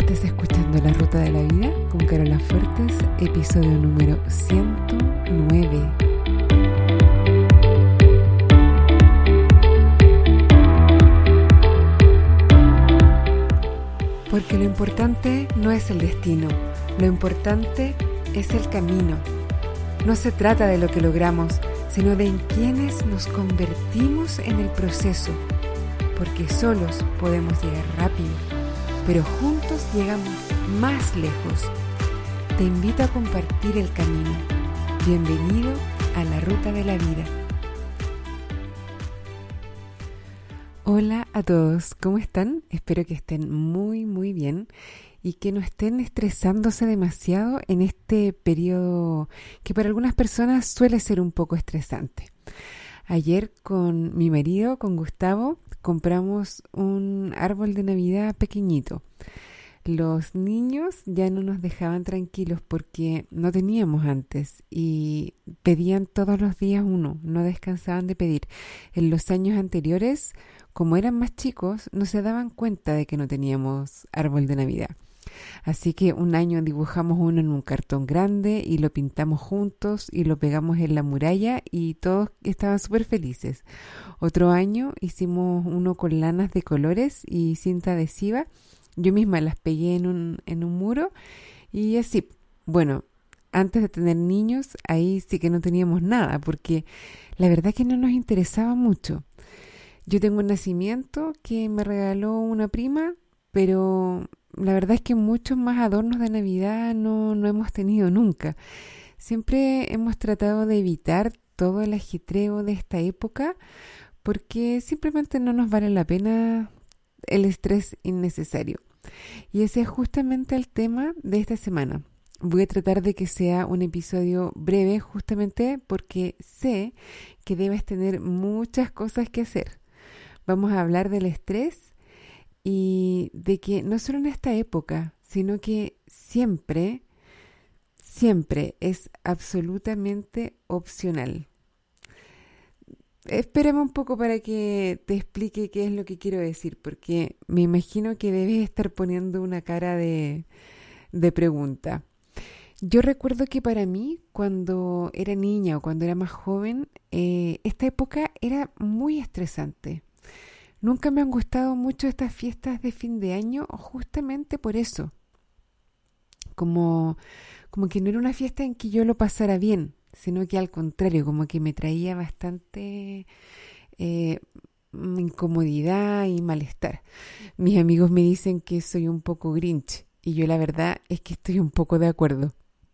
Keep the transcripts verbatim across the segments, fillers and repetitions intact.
Estás escuchando La Ruta de la Vida con Carola Fuertes, episodio número ciento nueve. Porque lo importante no es el destino, lo importante es el camino. No se trata de lo que logramos, sino de en quienes nos convertimos en el proceso. Porque solos podemos llegar rápido, pero juntos llegamos más lejos. Te invito a compartir el camino. Bienvenido a La Ruta de la Vida. Hola a todos, ¿cómo están? Espero que estén muy muy bien y que no estén estresándose demasiado en este periodo que para algunas personas suele ser un poco estresante. Ayer con mi marido, con Gustavo, compramos un árbol de Navidad pequeñito. Los niños ya no nos dejaban tranquilos porque no teníamos antes y pedían todos los días uno, no descansaban de pedir. En los años anteriores, como eran más chicos, no se daban cuenta de que no teníamos árbol de Navidad. Así que un año dibujamos uno en un cartón grande y lo pintamos juntos y lo pegamos en la muralla y todos estaban súper felices. Otro año hicimos uno con lanas de colores y cinta adhesiva. Yo misma las pegué en un, en un muro y así. Bueno, antes de tener niños, ahí sí que no teníamos nada porque la verdad que no nos interesaba mucho. Yo tengo un nacimiento que me regaló una prima, pero la verdad es que muchos más adornos de Navidad no, no hemos tenido nunca. Siempre hemos tratado de evitar todo el ajetreo de esta época porque simplemente no nos vale la pena el estrés innecesario. Y ese es justamente el tema de esta semana. Voy a tratar de que sea un episodio breve justamente porque sé que debes tener muchas cosas que hacer. Vamos a hablar del estrés y de que no solo en esta época, sino que siempre, siempre es absolutamente opcional. Espérame un poco para que te explique qué es lo que quiero decir, porque me imagino que debes estar poniendo una cara de, de pregunta. Yo recuerdo que para mí, cuando era niña o cuando era más joven, eh, esta época era muy estresante. Nunca me han gustado mucho estas fiestas de fin de año justamente por eso. Como, como que no era una fiesta en que yo lo pasara bien, sino que al contrario, como que me traía bastante eh, incomodidad y malestar. Mis amigos me dicen que soy un poco Grinch y yo la verdad es que estoy un poco de acuerdo.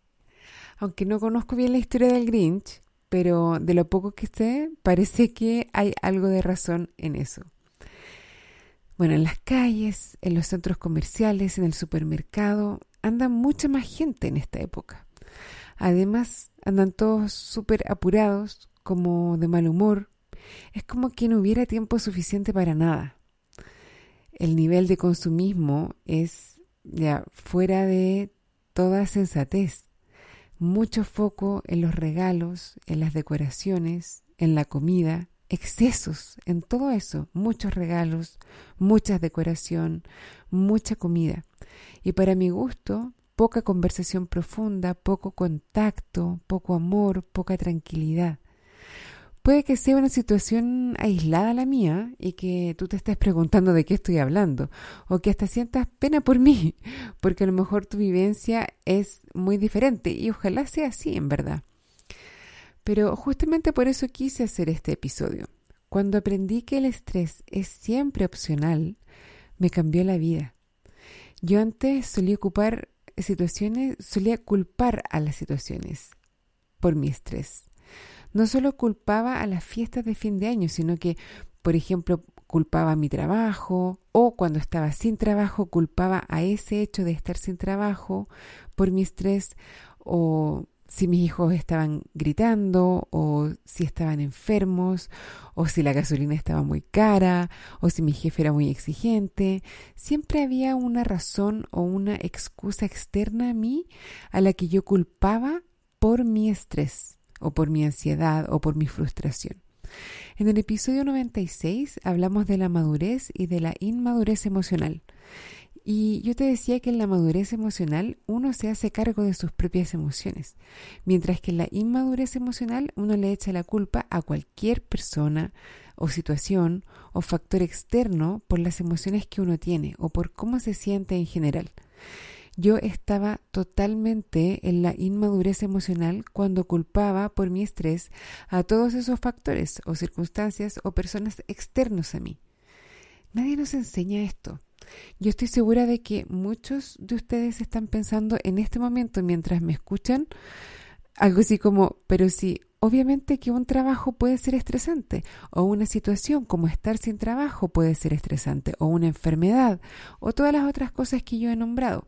Aunque no conozco bien la historia del Grinch, pero de lo poco que sé, parece que hay algo de razón en eso. Bueno, en las calles, en los centros comerciales, en el supermercado, anda mucha más gente en esta época. Además, andan todos súper apurados, como de mal humor. Es como que no hubiera tiempo suficiente para nada. El nivel de consumismo es ya fuera de toda sensatez. Mucho foco en los regalos, en las decoraciones, en la comida, excesos en todo eso, muchos regalos, mucha decoración, mucha comida. Y para mi gusto, poca conversación profunda, poco contacto, poco amor, poca tranquilidad. Puede que sea una situación aislada la mía y que tú te estés preguntando de qué estoy hablando o que hasta sientas pena por mí, porque a lo mejor tu vivencia es muy diferente y ojalá sea así en verdad. Pero justamente por eso quise hacer este episodio. Cuando aprendí que el estrés es siempre opcional, me cambió la vida. Yo antes solía ocupar situaciones, solía culpar a las situaciones por mi estrés. No solo culpaba a las fiestas de fin de año, sino que, por ejemplo, culpaba a mi trabajo o cuando estaba sin trabajo, culpaba a ese hecho de estar sin trabajo por mi estrés o si mis hijos estaban gritando o si estaban enfermos o si la gasolina estaba muy cara o si mi jefe era muy exigente. Siempre había una razón o una excusa externa a mí a la que yo culpaba por mi estrés o por mi ansiedad o por mi frustración. En el episodio noventa y seis hablamos de la madurez y de la inmadurez emocional. Y yo te decía que en la madurez emocional uno se hace cargo de sus propias emociones, mientras que en la inmadurez emocional uno le echa la culpa a cualquier persona o situación o factor externo por las emociones que uno tiene o por cómo se siente en general. Yo estaba totalmente en la inmadurez emocional cuando culpaba por mi estrés a todos esos factores o circunstancias o personas externos a mí. Nadie nos enseña esto. Yo estoy segura de que muchos de ustedes están pensando en este momento mientras me escuchan algo así como, pero sí, obviamente que un trabajo puede ser estresante o una situación como estar sin trabajo puede ser estresante o una enfermedad o todas las otras cosas que yo he nombrado.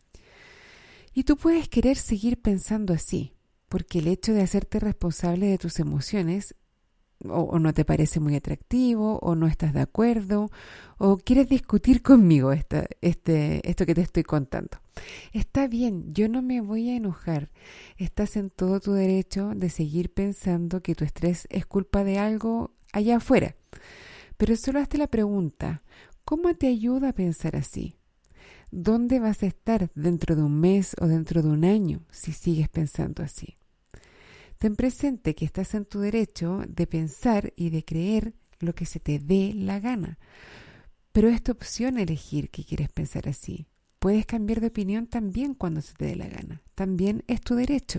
Y tú puedes querer seguir pensando así, porque el hecho de hacerte responsable de tus emociones o, o no te parece muy atractivo, o no estás de acuerdo, o quieres discutir conmigo esta, este, esto que te estoy contando. Está bien, yo no me voy a enojar. Estás en todo tu derecho de seguir pensando que tu estrés es culpa de algo allá afuera. Pero solo hazte la pregunta, ¿cómo te ayuda a pensar así? ¿Dónde vas a estar dentro de un mes o dentro de un año si sigues pensando así? Ten presente que estás en tu derecho de pensar y de creer lo que se te dé la gana. Pero es tu opción elegir que quieres pensar así. Puedes cambiar de opinión también cuando se te dé la gana. También es tu derecho.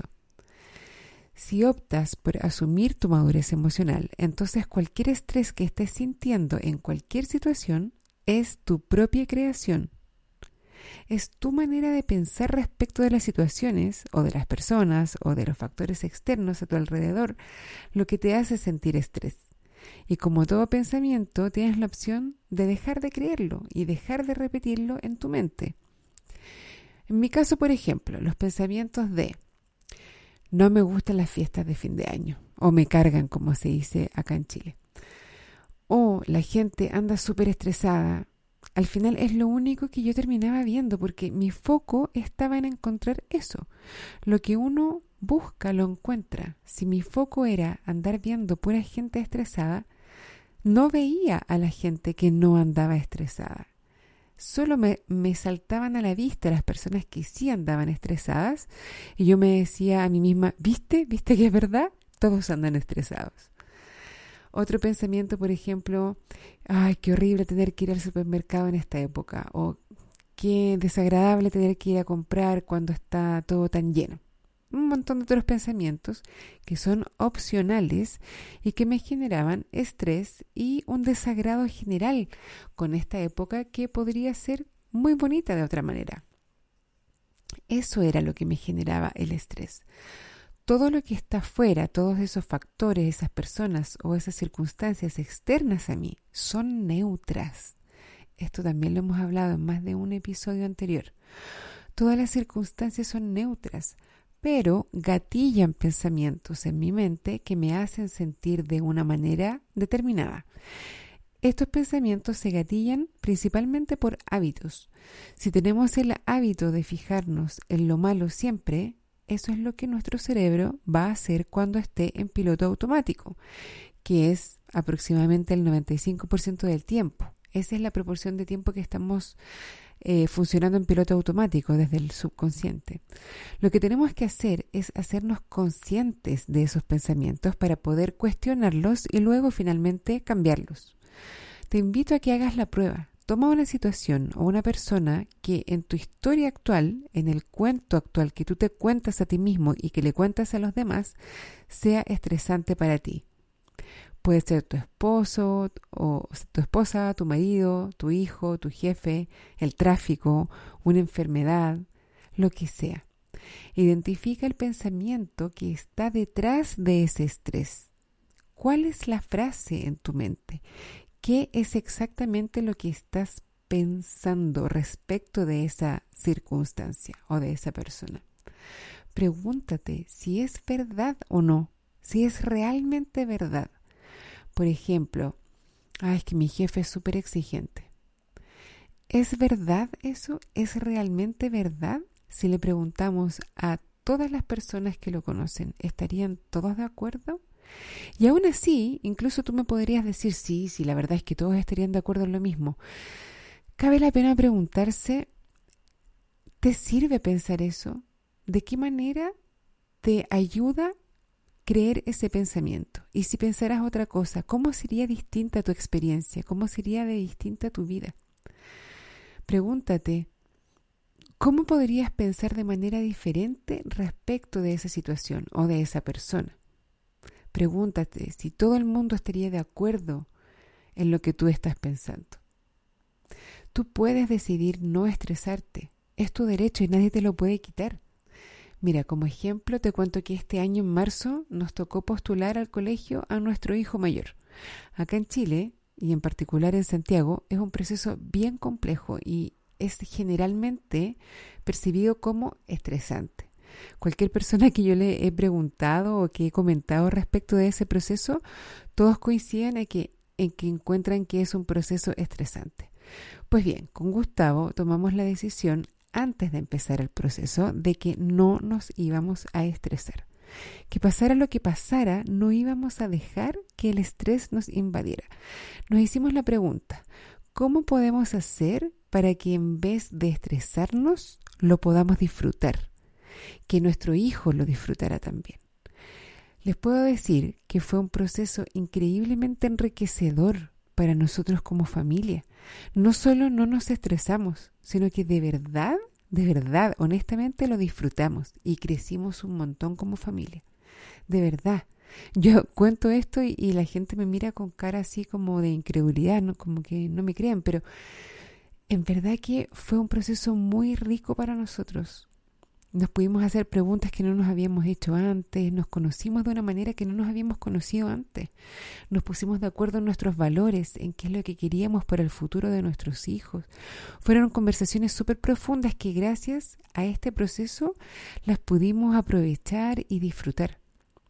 Si optas por asumir tu madurez emocional, entonces cualquier estrés que estés sintiendo en cualquier situación es tu propia creación. Es tu manera de pensar respecto de las situaciones o de las personas o de los factores externos a tu alrededor lo que te hace sentir estrés. Y como todo pensamiento, tienes la opción de dejar de creerlo y dejar de repetirlo en tu mente. En mi caso, por ejemplo, los pensamientos de no me gustan las fiestas de fin de año o me cargan, como se dice acá en Chile. O la gente anda súper estresada. Al final es lo único que yo terminaba viendo porque mi foco estaba en encontrar eso. Lo que uno busca lo encuentra. Si mi foco era andar viendo pura gente estresada, no veía a la gente que no andaba estresada. Solo me, me saltaban a la vista las personas que sí andaban estresadas y yo me decía a mí misma, ¿viste? ¿Viste que es verdad? Todos andan estresados. Otro pensamiento, por ejemplo, ay, qué horrible tener que ir al supermercado en esta época, o qué desagradable tener que ir a comprar cuando está todo tan lleno. Un montón de otros pensamientos que son opcionales y que me generaban estrés y un desagrado general con esta época que podría ser muy bonita de otra manera. Eso era lo que me generaba el estrés. Todo lo que está fuera, todos esos factores, esas personas o esas circunstancias externas a mí son neutras. Esto también lo hemos hablado en más de un episodio anterior. Todas las circunstancias son neutras, pero gatillan pensamientos en mi mente que me hacen sentir de una manera determinada. Estos pensamientos se gatillan principalmente por hábitos. Si tenemos el hábito de fijarnos en lo malo siempre, eso es lo que nuestro cerebro va a hacer cuando esté en piloto automático, que es aproximadamente el noventa y cinco por ciento del tiempo. Esa es la proporción de tiempo que estamos eh, funcionando en piloto automático desde el subconsciente. Lo que tenemos que hacer es hacernos conscientes de esos pensamientos para poder cuestionarlos y luego finalmente cambiarlos. Te invito a que hagas la prueba. Toma una situación o una persona que en tu historia actual, en el cuento actual que tú te cuentas a ti mismo y que le cuentas a los demás, sea estresante para ti. Puede ser tu esposo, o tu esposa, tu marido, tu hijo, tu jefe, el tráfico, una enfermedad, lo que sea. Identifica el pensamiento que está detrás de ese estrés. ¿Cuál es la frase en tu mente? ¿Qué es exactamente lo que estás pensando respecto de esa circunstancia o de esa persona? Pregúntate si es verdad o no, si es realmente verdad. Por ejemplo, ay, es que mi jefe es súper exigente. ¿Es verdad eso? ¿Es realmente verdad? Si le preguntamos a todas las personas que lo conocen, ¿estarían todos de acuerdo? Y aún así, incluso tú me podrías decir, sí, sí, la verdad es que todos estarían de acuerdo en lo mismo. Cabe la pena preguntarse ¿Te sirve pensar eso? ¿De qué manera te ayuda creer ese pensamiento? Y si pensaras otra cosa, ¿cómo sería distinta tu experiencia? ¿Cómo sería de distinta tu vida? Pregúntate, ¿cómo podrías pensar de manera diferente respecto de esa situación o de esa persona? Pregúntate si todo el mundo estaría de acuerdo en lo que tú estás pensando. Tú puedes decidir no estresarte. Es tu derecho y nadie te lo puede quitar. Mira, como ejemplo te cuento que este año en marzo nos tocó postular al colegio a nuestro hijo mayor. Acá en Chile, y en particular en Santiago, es un proceso bien complejo y es generalmente percibido como estresante. Cualquier persona que yo le he preguntado o que he comentado respecto de ese proceso, todos coinciden en que, en que encuentran que es un proceso estresante. Pues bien, con Gustavo tomamos la decisión antes de empezar el proceso de que no nos íbamos a estresar. Que pasara lo que pasara, no íbamos a dejar que el estrés nos invadiera. Nos hicimos la pregunta, ¿cómo podemos hacer para que en vez de estresarnos, lo podamos disfrutar? Que nuestro hijo lo disfrutara también. Les puedo decir que fue un proceso increíblemente enriquecedor para nosotros como familia. No solo no nos estresamos, sino que de verdad, de verdad, honestamente lo disfrutamos y crecimos un montón como familia. De verdad. Yo cuento esto y, y la gente me mira con cara así como de incredulidad, ¿no? Como que no me creen, pero en verdad que fue un proceso muy rico para nosotros. Nos pudimos hacer preguntas que no nos habíamos hecho antes, nos conocimos de una manera que no nos habíamos conocido antes, nos pusimos de acuerdo en nuestros valores, en qué es lo que queríamos para el futuro de nuestros hijos. Fueron conversaciones súper profundas que gracias a este proceso las pudimos aprovechar y disfrutar.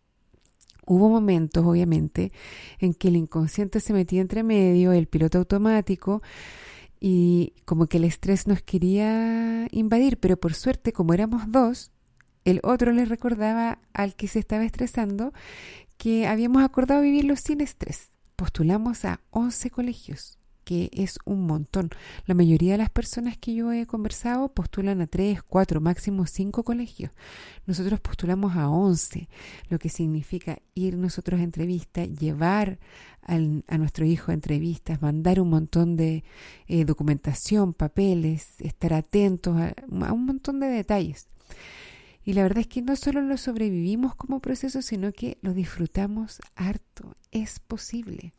Hubo momentos, obviamente, en que el inconsciente se metía entre medio, el piloto automático, y como que el estrés nos quería invadir, pero por suerte, como éramos dos, el otro le recordaba al que se estaba estresando que habíamos acordado vivirlo sin estrés. Postulamos a once colegios, que es un montón. La mayoría de las personas que yo he conversado postulan a tres, cuatro, máximo cinco colegios. Nosotros postulamos a once, lo que significa ir nosotros a entrevistas, llevar al, a nuestro hijo a entrevistas, mandar un montón de eh, documentación, papeles, estar atentos a, a un montón de detalles. Y la verdad es que no solo lo sobrevivimos como proceso, sino que lo disfrutamos harto. Es posible.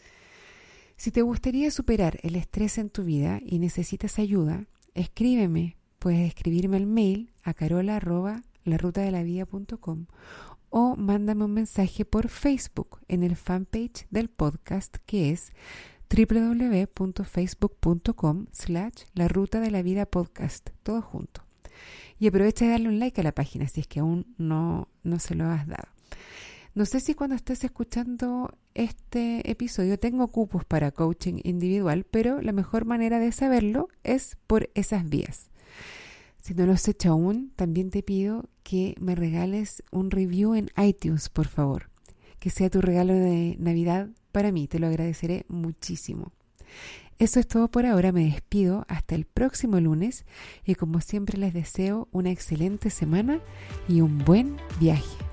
Si te gustaría superar el estrés en tu vida y necesitas ayuda, escríbeme. Puedes escribirme al mail a carola arroba la ruta de la vida punto com o mándame un mensaje por Facebook en el fanpage del podcast que es doble u doble u doble u punto facebook punto com slash la ruta de la vida podcast, todo junto. Y aprovecha de darle un like a la página si es que aún no, no se lo has dado. No sé si cuando estés escuchando este episodio tengo cupos para coaching individual, pero la mejor manera de saberlo es por esas vías. Si no lo has hecho aún, también te pido que me regales un review en iTunes, por favor. Que sea tu regalo de Navidad para mí, te lo agradeceré muchísimo. Eso es todo por ahora, me despido hasta el próximo lunes y como siempre les deseo una excelente semana y un buen viaje.